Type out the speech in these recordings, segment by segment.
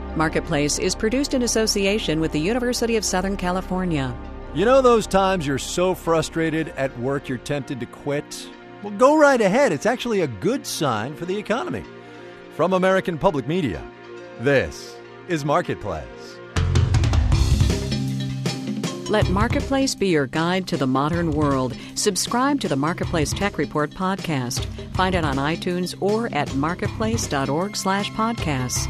Marketplace is produced in association with the University of Southern California. You know those times you're so frustrated at work you're tempted to quit? Well, go right ahead. It's actually a good sign for the economy. From American Public Media, this is Marketplace. Let Marketplace be your guide to the modern world. Subscribe to the Marketplace Tech Report podcast. Find it on iTunes or at marketplace.org/podcasts.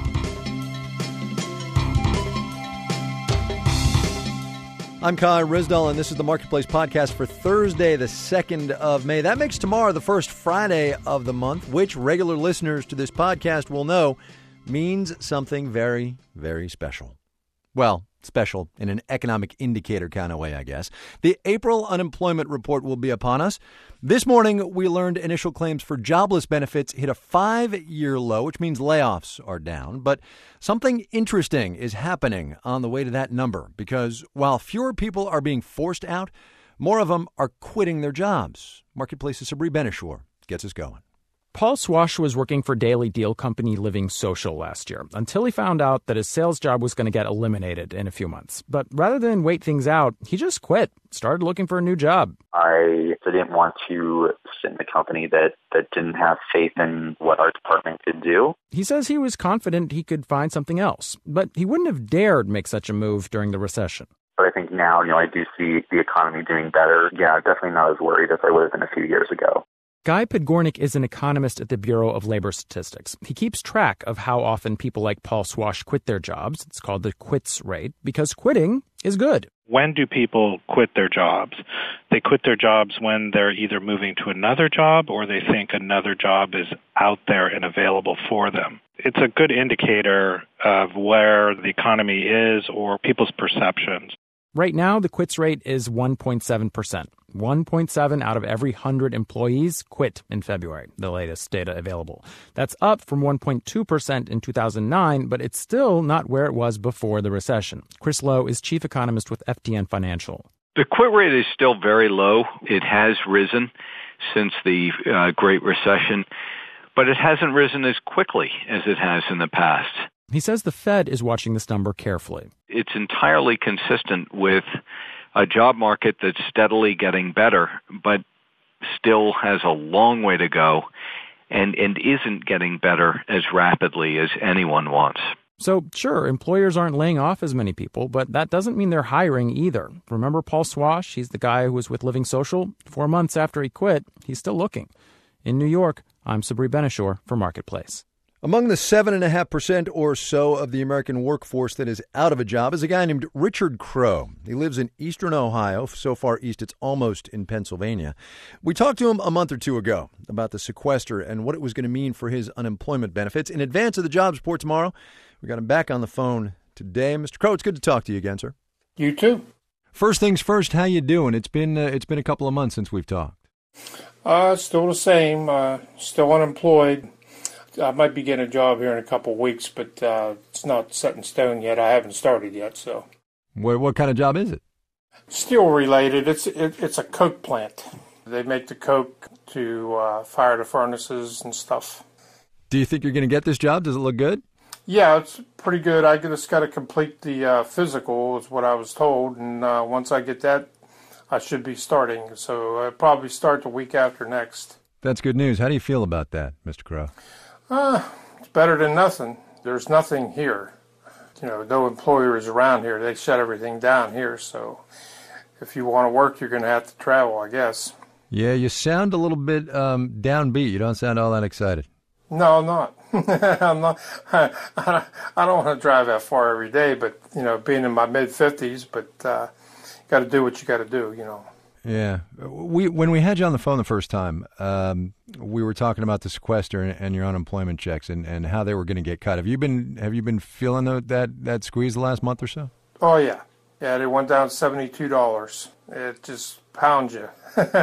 I'm Kai Risdall, and this is the Marketplace podcast for Thursday, the 2nd of May. That makes tomorrow the first Friday of the month, which regular listeners to this podcast will know means something very, very special. Well, special in an economic indicator kind of way, I guess. The April unemployment report will be upon us. This morning, we learned initial claims for jobless benefits hit a 5-year low, which means layoffs are down. But something interesting is happening on the way to that number, because while fewer people are being forced out, more of them are quitting their jobs. Marketplace's Sabri Benishore gets us going. Paul Swash was working for daily deal company Living Social last year until he found out that his sales job was going to get eliminated in a few months. But rather than wait things out, he just quit, started looking for a new job. I didn't want to sit in a company that didn't have faith in what our department could do. He says he was confident he could find something else, but he wouldn't have dared make such a move during the recession. But I think now, I do see the economy doing better. Yeah, definitely not as worried as I would have been a few years ago. Guy Podgornik is an economist at the Bureau of Labor Statistics. He keeps track of how often people like Paul Swash quit their jobs. It's called the quits rate, because quitting is good. When do people quit their jobs? They quit their jobs when they're either moving to another job or they think another job is out there and available for them. It's a good indicator of where the economy is or people's perceptions. Right now, the quits rate is 1.7%. 1.7 out of every 100 employees quit in February, the latest data available. That's up from 1.2% in 2009, but it's still not where it was before the recession. Chris Lowe is chief economist with FTN Financial. The quit rate is still very low. It has risen since the Great Recession, but it hasn't risen as quickly as it has in the past. He says the Fed is watching this number carefully. It's entirely consistent with a job market that's steadily getting better, but still has a long way to go and isn't getting better as rapidly as anyone wants. So, sure, employers aren't laying off as many people, but that doesn't mean they're hiring either. Remember Paul Swash? He's the guy who was with Living Social. 4 months after he quit, he's still looking. In New York, I'm Sabri Benishore for Marketplace. Among the 7.5% or so of the American workforce that is out of a job is a guy named Richard Crow. He lives in eastern Ohio, so far east it's almost in Pennsylvania. We talked to him a month or two ago about the sequester and what it was going to mean for his unemployment benefits. In advance of the jobs report tomorrow, we got him back on the phone today. Mr. Crow, it's good to talk to you again, sir. You too. First things first, how you doing? It's been a couple of months since we've talked. Still the same. Still unemployed. I might be getting a job here in a couple of weeks, but it's not set in stone yet. I haven't started yet, so. What kind of job is it? Steel related. It's a coke plant. They make the coke to fire the furnaces and stuff. Do you think you're going to get this job? Does it look good? Yeah, it's pretty good. I just got to complete the physical, is what I was told, and once I get that, I should be starting. So I'll probably start the week after next. That's good news. How do you feel about that, Mr. Crow? It's better than nothing. There's nothing here. No employers around here. They shut everything down here. So if you want to work, you're going to have to travel, I guess. Yeah, you sound a little bit downbeat. You don't sound all that excited. No, I'm not. I'm not. I don't want to drive that far every day, but, being in my mid-50s, but got to do what you got to do, Yeah. When we had you on the phone the first time, we were talking about the sequester and your unemployment checks and how they were going to get cut. Have you been feeling that squeeze the last month or so? Oh, yeah. Yeah, they went down $72. It just pounds you.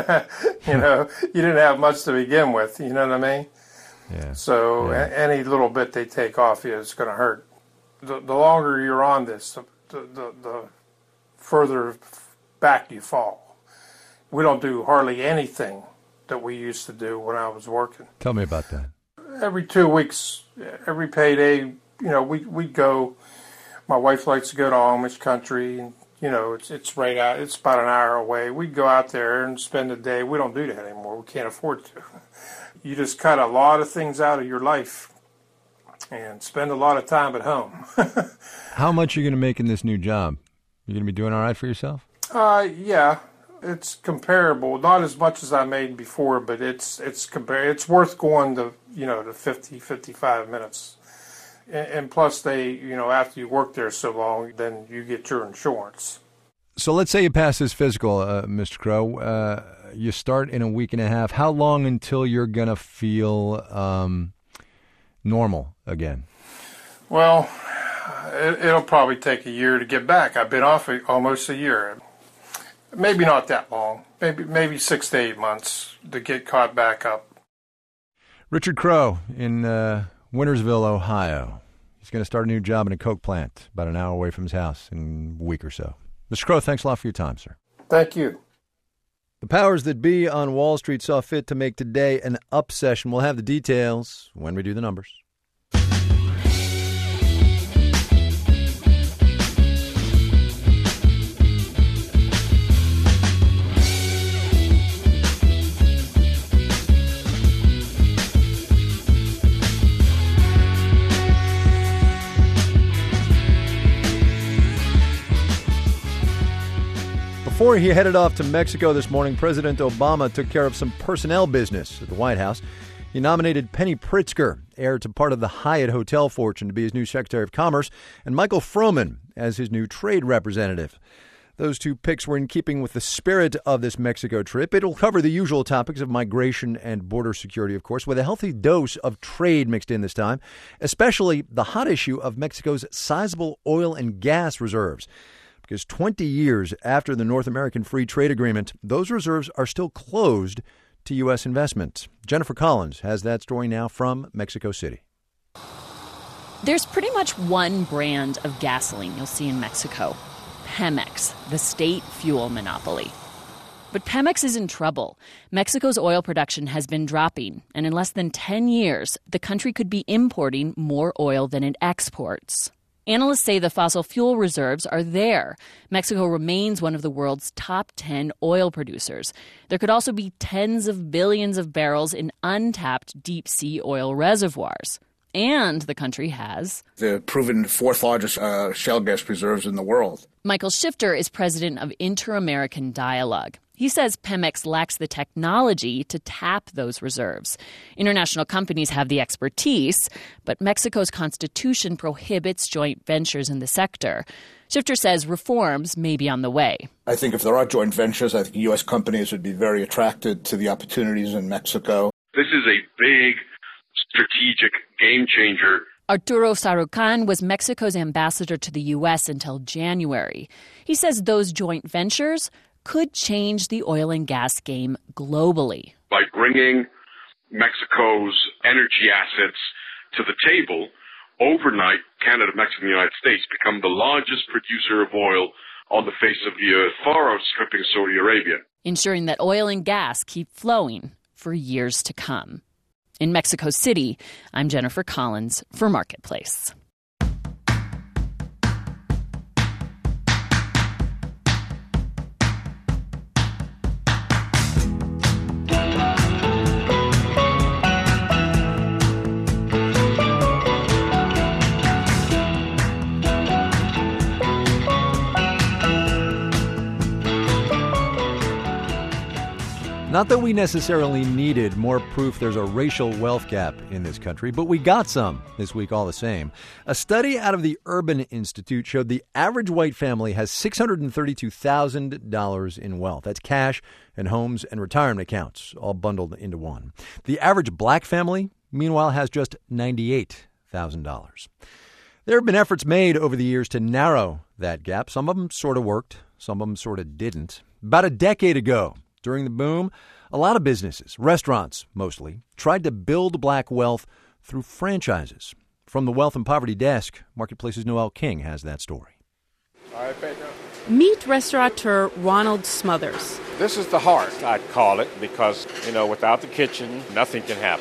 You didn't have much to begin with, you know what I mean? Yeah. So any little bit they take off you, it's going to hurt. The longer you're on this, the further back you fall. We don't do hardly anything that we used to do when I was working. Tell me about that. Every 2 weeks, every payday, we go. My wife likes to go to Amish country, and it's right out. It's about an hour away. We'd go out there and spend the day. We don't do that anymore. We can't afford to. You just cut a lot of things out of your life and spend a lot of time at home. How much are you going to make in this new job? You going to be doing all right for yourself? Yeah. It's comparable, not as much as I made before, but it's It's worth going to to 50, 55 minutes, and plus they after you work there so long, then you get your insurance. So let's say you pass this physical, Mr. Crow. You start in a week and a half. How long until you're gonna feel normal again? Well, it'll probably take a year to get back. I've been off almost a year. Maybe not that long. Maybe 6 to 8 months to get caught back up. Richard Crow in Wintersville, Ohio. He's going to start a new job in a Coke plant about an hour away from his house in a week or so. Mr. Crow, thanks a lot for your time, sir. Thank you. The powers that be on Wall Street saw fit to make today an up session. We'll have the details when we do the numbers. Before he headed off to Mexico this morning, President Obama took care of some personnel business at the White House. He nominated Penny Pritzker, heir to part of the Hyatt hotel fortune, to be his new Secretary of Commerce, and Michael Froman as his new trade representative. Those two picks were in keeping with the spirit of this Mexico trip. It'll cover the usual topics of migration and border security, of course, with a healthy dose of trade mixed in this time, especially the hot issue of Mexico's sizable oil and gas reserves. Because 20 years after the North American Free Trade Agreement, those reserves are still closed to U.S. investment. Jennifer Collins has that story now from Mexico City. There's pretty much one brand of gasoline you'll see in Mexico, Pemex, the state fuel monopoly. But Pemex is in trouble. Mexico's oil production has been dropping, and in less than 10 years, the country could be importing more oil than it exports. Analysts say the fossil fuel reserves are there. Mexico remains one of the world's top 10 oil producers. There could also be tens of billions of barrels in untapped deep-sea oil reservoirs. And the country has the proven fourth largest shale gas reserves in the world. Michael Shifter is president of Inter-American Dialogue. He says Pemex lacks the technology to tap those reserves. International companies have the expertise, but Mexico's constitution prohibits joint ventures in the sector. Shifter says reforms may be on the way. I think if there are joint ventures, I think U.S. companies would be very attracted to the opportunities in Mexico. This is a big strategic game changer. Arturo Sarucan was Mexico's ambassador to the U.S. until January. He says those joint ventures could change the oil and gas game globally. By bringing Mexico's energy assets to the table, overnight, Canada, Mexico, and the United States become the largest producer of oil on the face of the earth, far outstripping Saudi Arabia. Ensuring that oil and gas keep flowing for years to come. In Mexico City, I'm Jennifer Collins for Marketplace. Not that we necessarily needed more proof there's a racial wealth gap in this country, but we got some this week all the same. A study out of the Urban Institute showed the average white family has $632,000 in wealth. That's cash and homes and retirement accounts all bundled into one. The average black family, meanwhile, has just $98,000. There have been efforts made over the years to narrow that gap. Some of them sort of worked. Some of them sort of didn't. About a decade ago, during the boom, a lot of businesses, restaurants mostly, tried to build black wealth through franchises. From the Wealth and Poverty Desk, Marketplace's Noel King has that story. Meet restaurateur Ronald Smothers. This is the heart, I'd call it, because, without the kitchen, nothing can happen.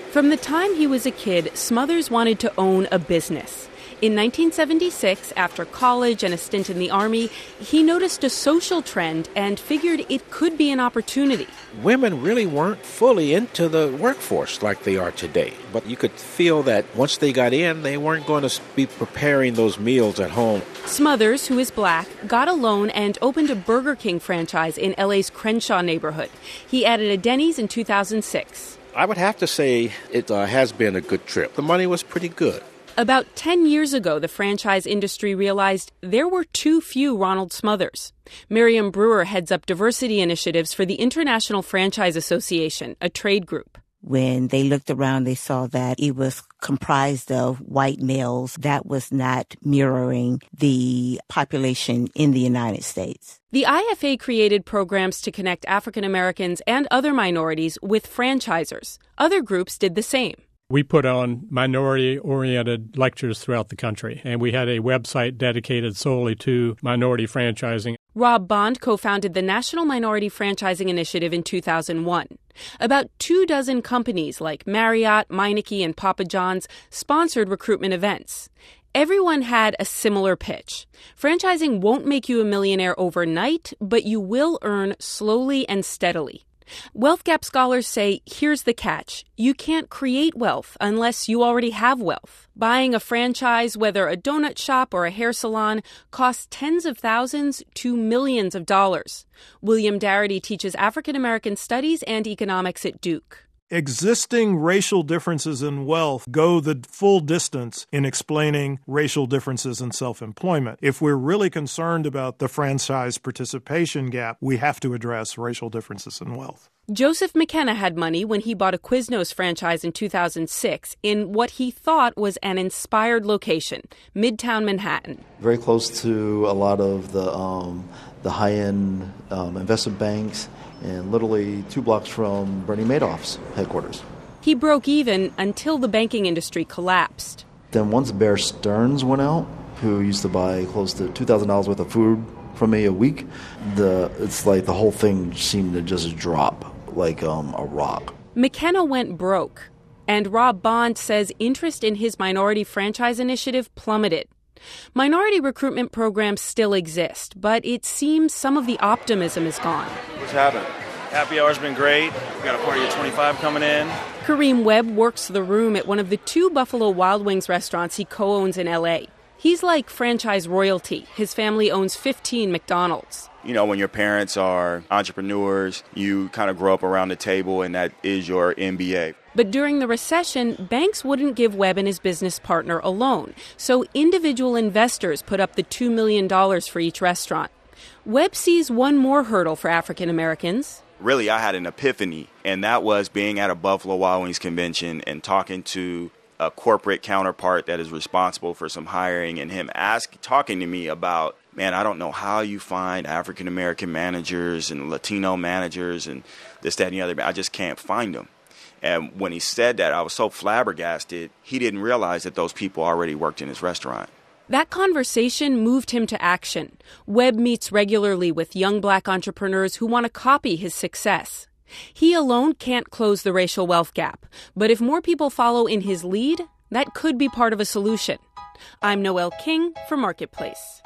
From the time he was a kid, Smothers wanted to own a business. In 1976, after college and a stint in the Army, he noticed a social trend and figured it could be an opportunity. Women really weren't fully into the workforce like they are today. But you could feel that once they got in, they weren't going to be preparing those meals at home. Smothers, who is black, got a loan and opened a Burger King franchise in LA's Crenshaw neighborhood. He added a Denny's in 2006. I would have to say it has been a good trip. The money was pretty good. About 10 years ago, the franchise industry realized there were too few Ronald Smothers. Miriam Brewer heads up diversity initiatives for the International Franchise Association, a trade group. When they looked around, they saw that it was comprised of white males. That was not mirroring the population in the United States. The IFA created programs to connect African Americans and other minorities with franchisors. Other groups did the same. We put on minority-oriented lectures throughout the country, and we had a website dedicated solely to minority franchising. Rob Bond co-founded the National Minority Franchising Initiative in 2001. About 24 companies like Marriott, Meineke, and Papa John's sponsored recruitment events. Everyone had a similar pitch. Franchising won't make you a millionaire overnight, but you will earn slowly and steadily. Wealth Gap scholars say, here's the catch. You can't create wealth unless you already have wealth. Buying a franchise, whether a donut shop or a hair salon, costs tens of thousands to millions of dollars. William Darity teaches African American studies and economics at Duke. Existing racial differences in wealth go the full distance in explaining racial differences in self-employment. If we're really concerned about the franchise participation gap, we have to address racial differences in wealth. Joseph McKenna had money when he bought a Quiznos franchise in 2006 in what he thought was an inspired location, Midtown Manhattan. Very close to a lot of the high-end investment banks, and literally 2 blocks from Bernie Madoff's headquarters. He broke even until the banking industry collapsed. Then once Bear Stearns went out, who used to buy close to $2,000 worth of food from me a week, it's like the whole thing seemed to just drop like a rock. McKenna went broke, and Rob Bond says interest in his minority franchise initiative plummeted. Minority recruitment programs still exist, but it seems some of the optimism is gone. What's happening? Happy hour's been great. We got a party at 25 coming in. Kareem Webb works the room at one of the 2 Buffalo Wild Wings restaurants he co-owns in L.A. He's like franchise royalty. His family owns 15 McDonald's. You know, when your parents are entrepreneurs, you kind of grow up around the table, and that is your MBA. But during the recession, banks wouldn't give Webb and his business partner a loan, so individual investors put up the $2 million for each restaurant. Webb sees one more hurdle for African Americans. Really, I had an epiphany, and that was being at a Buffalo Wild Wings convention and talking to a corporate counterpart that is responsible for some hiring, and him talking to me about, man, I don't know how you find African American managers and Latino managers and this, that, and the other. I just can't find them. And when he said that, I was so flabbergasted, he didn't realize that those people already worked in his restaurant. That conversation moved him to action. Webb meets regularly with young black entrepreneurs who want to copy his success. He alone can't close the racial wealth gap, but if more people follow in his lead, that could be part of a solution. I'm Noelle King for Marketplace.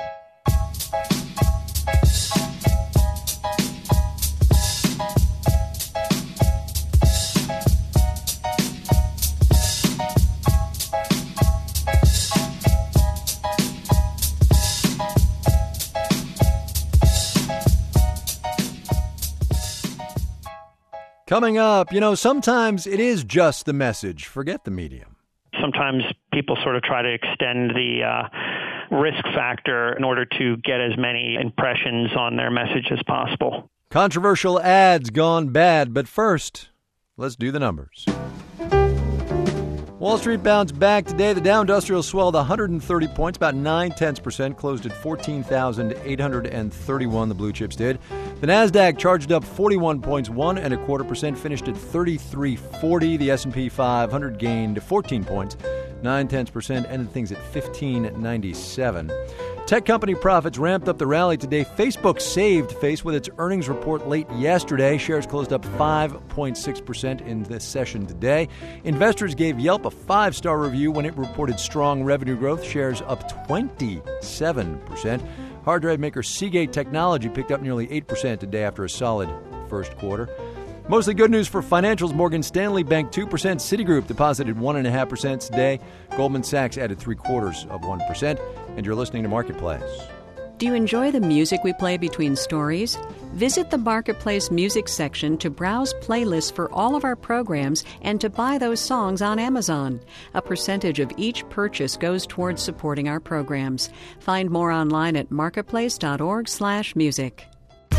Coming up, sometimes it is just the message. Forget the medium. Sometimes people sort of try to extend the risk factor in order to get as many impressions on their message as possible. Controversial ads gone bad, but first, let's do the numbers. Wall Street bounced back today. The Dow Industrial swelled 130 points, about 0.9%, closed at 14,831, the blue chips did. The Nasdaq charged up 41 points, 1.25%, finished at 3340. The S&P 500 gained 14 points, 0.9%, ended things at 1597. Tech company profits ramped up the rally today. Facebook saved face with its earnings report late yesterday. Shares closed up 5.6% in this session today. Investors gave Yelp a 5-star review when it reported strong revenue growth. Shares up 27%. Hard drive maker Seagate Technology picked up nearly 8% today after a solid first quarter. Mostly good news for financials. Morgan Stanley banked 2%. Citigroup deposited 1.5% today. Goldman Sachs added 0.75%. And you're listening to Marketplace. Do you enjoy the music we play between stories? Visit the Marketplace music section to browse playlists for all of our programs and to buy those songs on Amazon. A percentage of each purchase goes towards supporting our programs. Find more online at marketplace.org/music.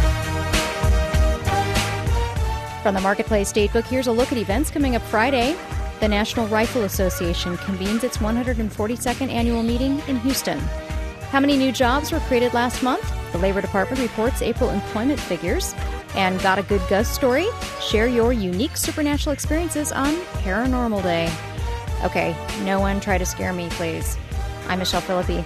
From the Marketplace Datebook, here's a look at events coming up Friday. The National Rifle Association convenes its 142nd annual meeting in Houston. How many new jobs were created last month? The Labor Department reports April employment figures. And got a good ghost story? Share your unique supernatural experiences on Paranormal Day. Okay, no one try to scare me, please. I'm Michelle Philippi.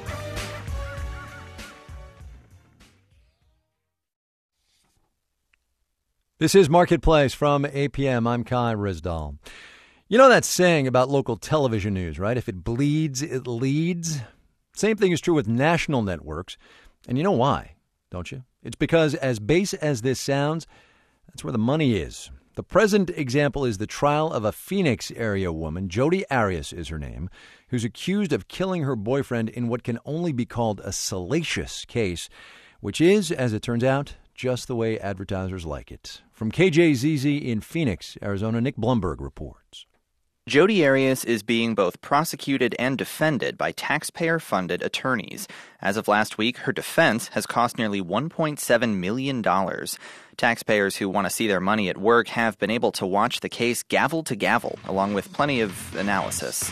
This is Marketplace from APM. I'm Kai Rizdal. You know that saying about local television news, right? If it bleeds, it leads. Same thing is true with national networks. And you know why, don't you? It's because as base as this sounds, that's where the money is. The present example is the trial of a Phoenix area woman, Jodi Arias is her name, who's accused of killing her boyfriend in what can only be called a salacious case, which is, as it turns out, just the way advertisers like it. From KJZZ in Phoenix, Arizona, Nick Blumberg reports. Jodi Arias is being both prosecuted and defended by taxpayer-funded attorneys. As of last week, her defense has cost nearly $1.7 million. Taxpayers who want to see their money at work have been able to watch the case gavel to gavel, along with plenty of analysis.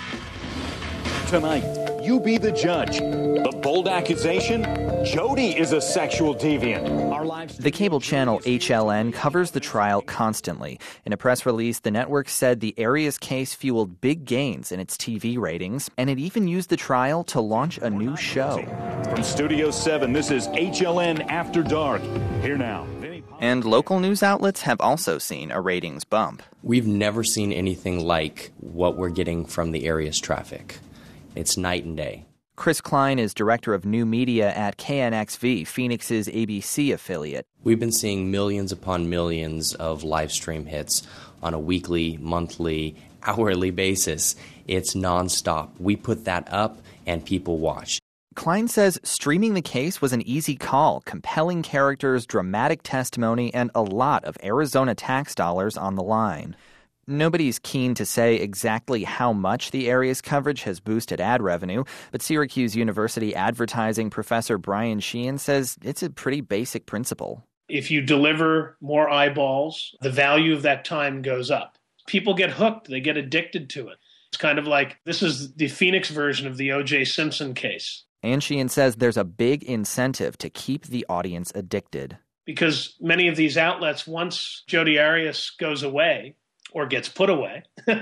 Tonight, you be the judge. The bold accusation, Jodi is a sexual deviant. The cable channel HLN covers the trial constantly. In a press release, the network said the Arias case fueled big gains in its TV ratings, and it even used the trial to launch a new show. From Studio 7, this is HLN After Dark. Here now. And local news outlets have also seen a ratings bump. We've never seen anything like what we're getting from the Arias traffic. It's night and day. Chris Klein is director of new media at KNXV, Phoenix's ABC affiliate. We've been seeing millions upon millions of live stream hits on a weekly, monthly, hourly basis. It's nonstop. We put that up and people watch. Klein says streaming the case was an easy call, compelling characters, dramatic testimony, and a lot of Arizona tax dollars on the line. Nobody's keen to say exactly how much the Arias coverage has boosted ad revenue, but Syracuse University advertising professor Brian Sheehan says it's a pretty basic principle. If you deliver more eyeballs, the value of that time goes up. People get hooked. They get addicted to it. It's kind of like this is the Phoenix version of the O.J. Simpson case. And Sheehan says there's a big incentive to keep the audience addicted. Because many of these outlets, once Jodi Arias goes away, or gets put away,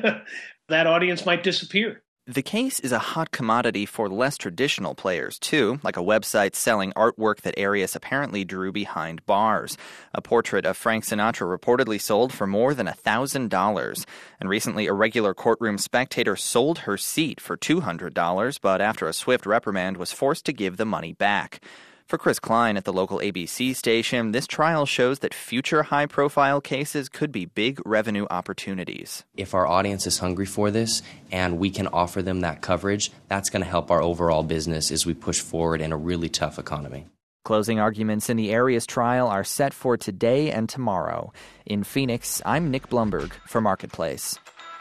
that audience might disappear. The case is a hot commodity for less traditional players, too, like a website selling artwork that Arias apparently drew behind bars. A portrait of Frank Sinatra reportedly sold for more than $1,000. And recently, a regular courtroom spectator sold her seat for $200, but after a swift reprimand was forced to give the money back. For Chris Klein at the local ABC station, this trial shows that future high-profile cases could be big revenue opportunities. If our audience is hungry for this and we can offer them that coverage, that's going to help our overall business as we push forward in a really tough economy. Closing arguments in the Arias trial are set for today and tomorrow. In Phoenix, I'm Nick Blumberg for Marketplace.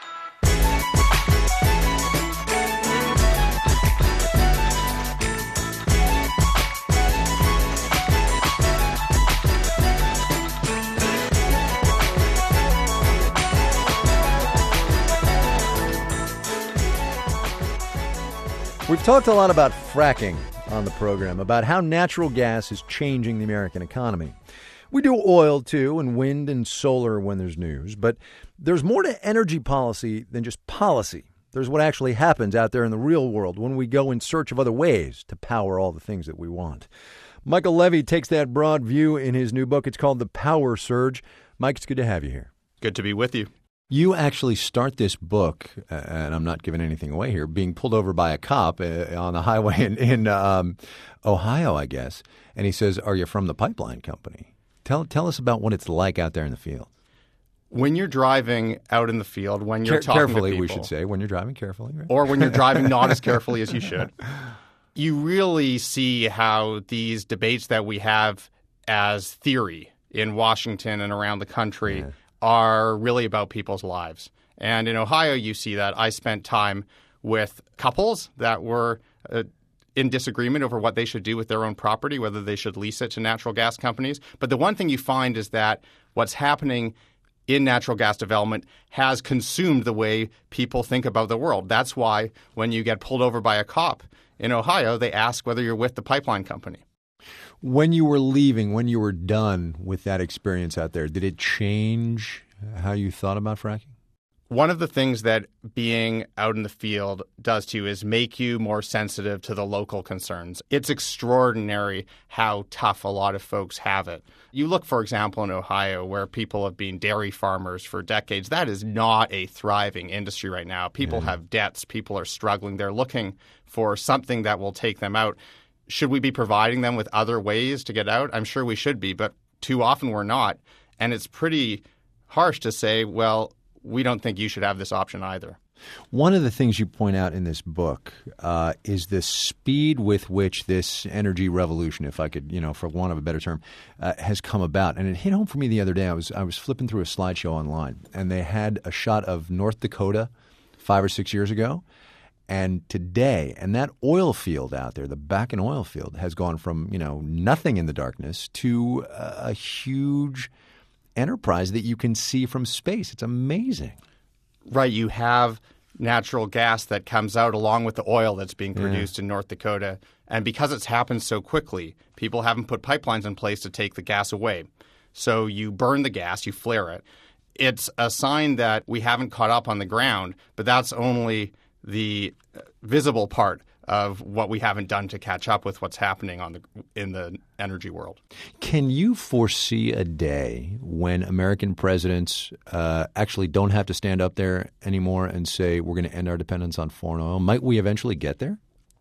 We've talked a lot about fracking on the program, about how natural gas is changing the American economy. We do oil, too, and wind and solar when there's news. But there's more to energy policy than just policy. There's what actually happens out there in the real world when we go in search of other ways to power all the things that we want. Michael Levy takes that broad view in his new book. It's called The Power Surge. Mike, it's good to have you here. Good to be with you. You actually start this book, and I'm not giving anything away here, being pulled over by a cop on the highway in Ohio, I guess. And he says, "Are you from the pipeline company?" Tell us about what it's like out there in the field. When you're driving out in the field, when you're talking carefully, to people, we should say, when you're driving carefully, right? Or when you're driving not as carefully as you should, you really see how these debates that we have as theory in Washington and around the country are really about people's lives. And in Ohio, you see that. I spent time with couples that were in disagreement over what they should do with their own property, whether they should lease it to natural gas companies. But the one thing you find is that what's happening in natural gas development has consumed the way people think about the world. That's why when you get pulled over by a cop in Ohio, they ask whether you're with the pipeline company. When you were leaving, when you were done with that experience out there, did it change how you thought about fracking? One of the things that being out in the field does to you is make you more sensitive to the local concerns. It's extraordinary how tough a lot of folks have it. You look, for example, in Ohio, where people have been dairy farmers for decades. That is not a thriving industry right now. People have debts. People are struggling. They're looking for something that will take them out. Should we be providing them with other ways to get out? I'm sure we should be, but too often we're not. And it's pretty harsh to say, well, we don't think you should have this option either. One of the things you point out in this book is the speed with which this energy revolution, if I could, for want of a better term, has come about. And it hit home for me the other day. I was flipping through a slideshow online, and they had a shot of North Dakota 5 or 6 years ago. And today, and that oil field out there, the Bakken oil field, has gone from, nothing in the darkness to a huge enterprise that you can see from space. It's amazing. Right. You have natural gas that comes out along with the oil that's being produced in North Dakota. And because it's happened so quickly, people haven't put pipelines in place to take the gas away. So you burn the gas, you flare it. It's a sign that we haven't caught up on the ground, but that's only the visible part of what we haven't done to catch up with what's happening in the energy world. Can you foresee a day when American presidents actually don't have to stand up there anymore and say we're going to end our dependence on foreign oil? Might we eventually get there?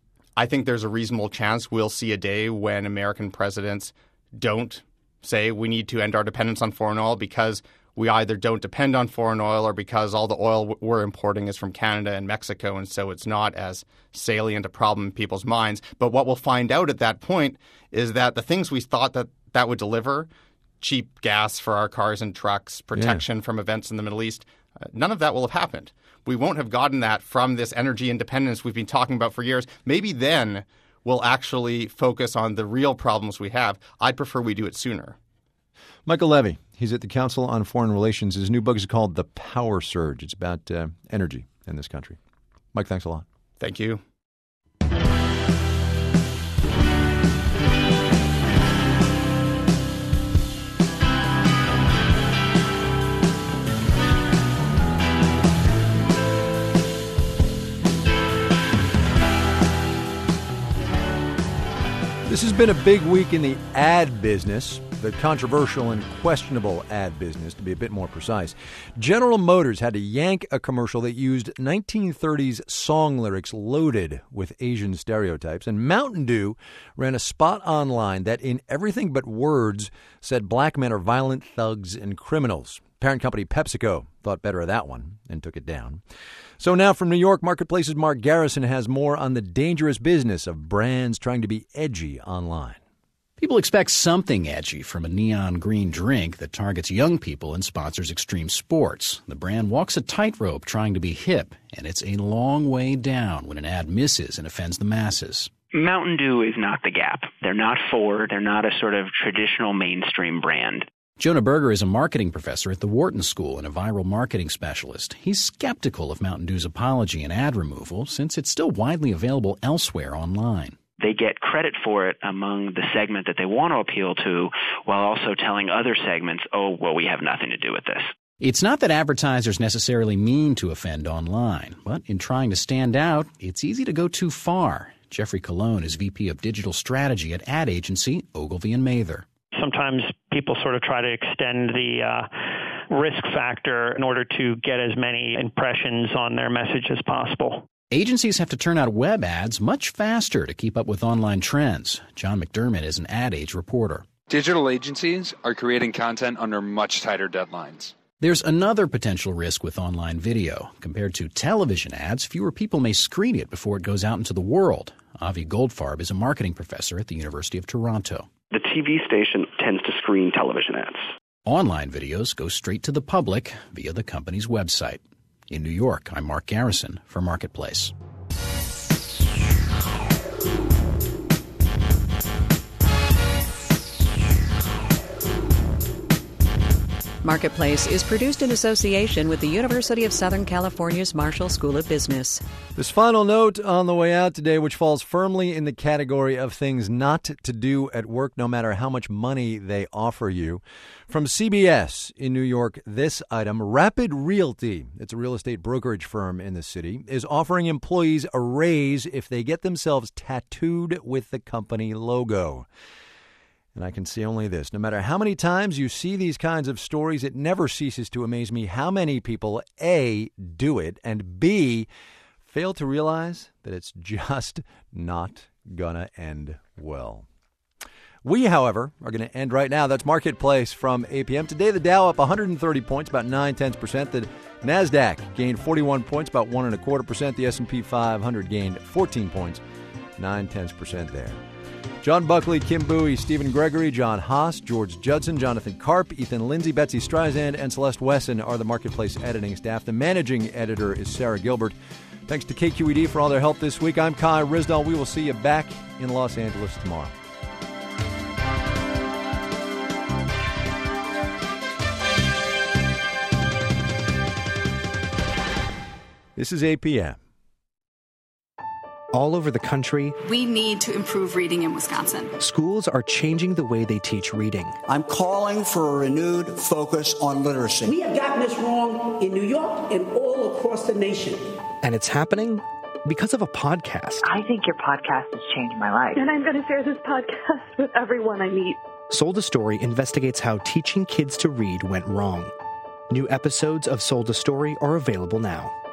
I think there's a reasonable chance we'll see a day when American presidents don't say we need to end our dependence on foreign oil because we either don't depend on foreign oil or because all the oil we're importing is from Canada and Mexico, and so it's not as salient a problem in people's minds. But what we'll find out at that point is that the things we thought that would deliver, cheap gas for our cars and trucks, protection from events in the Middle East, none of that will have happened. We won't have gotten that from this energy independence we've been talking about for years. Maybe then we'll actually focus on the real problems we have. I'd prefer we do it sooner. Michael Levy, he's at the Council on Foreign Relations. His new book is called The Power Surge. It's about energy in this country. Mike, thanks a lot. Thank you. This has been a big week in the ad business, the controversial and questionable ad business, to be a bit more precise. General Motors had to yank a commercial that used 1930s song lyrics loaded with Asian stereotypes, and Mountain Dew ran a spot online that, in everything but words, said black men are violent thugs and criminals. Parent company PepsiCo thought better of that one and took it down. So now from New York, Marketplace's Mark Garrison has more on the dangerous business of brands trying to be edgy online. People expect something edgy from a neon green drink that targets young people and sponsors extreme sports. The brand walks a tightrope trying to be hip, and it's a long way down when an ad misses and offends the masses. Mountain Dew is not the Gap. They're not Ford. They're not a sort of traditional mainstream brand. Jonah Berger is a marketing professor at the Wharton School and a viral marketing specialist. He's skeptical of Mountain Dew's apology and ad removal since it's still widely available elsewhere online. They get credit for it among the segment that they want to appeal to while also telling other segments, oh, well, we have nothing to do with this. It's not that advertisers necessarily mean to offend online, but in trying to stand out, it's easy to go too far. Jeffrey Colon is VP of Digital Strategy at ad agency Ogilvy & Mather. Sometimes people sort of try to extend the risk factor in order to get as many impressions on their message as possible. Agencies have to turn out web ads much faster to keep up with online trends. John McDermott is an Ad Age reporter. Digital agencies are creating content under much tighter deadlines. There's another potential risk with online video. Compared to television ads, fewer people may screen it before it goes out into the world. Avi Goldfarb is a marketing professor at the University of Toronto. The TV station tends to screen television ads. Online videos go straight to the public via the company's website. In New York, I'm Mark Garrison for Marketplace. Marketplace is produced in association with the University of Southern California's Marshall School of Business. This final note on the way out today, which falls firmly in the category of things not to do at work, no matter how much money they offer you. From CBS in New York, this item: Rapid Realty, it's a real estate brokerage firm in the city, is offering employees a raise if they get themselves tattooed with the company logo. And I can see only this. No matter how many times you see these kinds of stories, it never ceases to amaze me how many people, A, do it, and B, fail to realize that it's just not gonna end well. We, however, are going to end right now. That's Marketplace from 8 p.m. Today, the Dow up 130 points, about 0.9%. The NASDAQ gained 41 points, about 1.25%. The S&P 500 gained 14 points, 0.9% there. John Buckley, Kim Bowie, Stephen Gregory, John Haas, George Judson, Jonathan Karp, Ethan Lindsay, Betsy Streisand, and Celeste Wesson are the Marketplace editing staff. The managing editor is Sarah Gilbert. Thanks to KQED for all their help this week. I'm Kai Ryssdal. We will see you back in Los Angeles tomorrow. This is 8 p.m. All over the country, we need to improve reading in Wisconsin. Schools are changing the way they teach reading. I'm calling for a renewed focus on literacy. We have gotten this wrong in New York and all across the nation. And it's happening because of a podcast. I think your podcast has changed my life. And I'm going to share this podcast with everyone I meet. Sold a Story investigates how teaching kids to read went wrong. New episodes of Sold a Story are available now.